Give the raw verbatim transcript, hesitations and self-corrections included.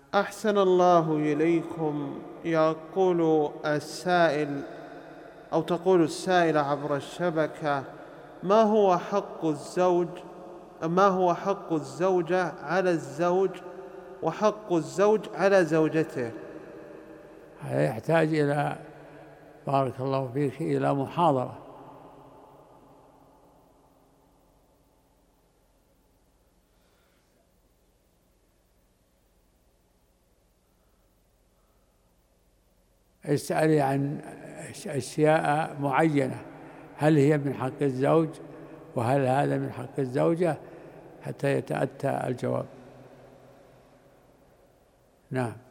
أحسن الله إليكم. يقول السائل أو تقول السائلة عبر الشبكة: ما هو حق الزوج ما هو حق الزوجة على الزوج وحق الزوج على زوجته؟ هذا يحتاج إلى، بارك الله فيك، إلى محاضرة. اسألي عن أشياء معينة، هل هي من حق الزوج وهل هذا من حق الزوجة، حتى يتأتى الجواب. نعم.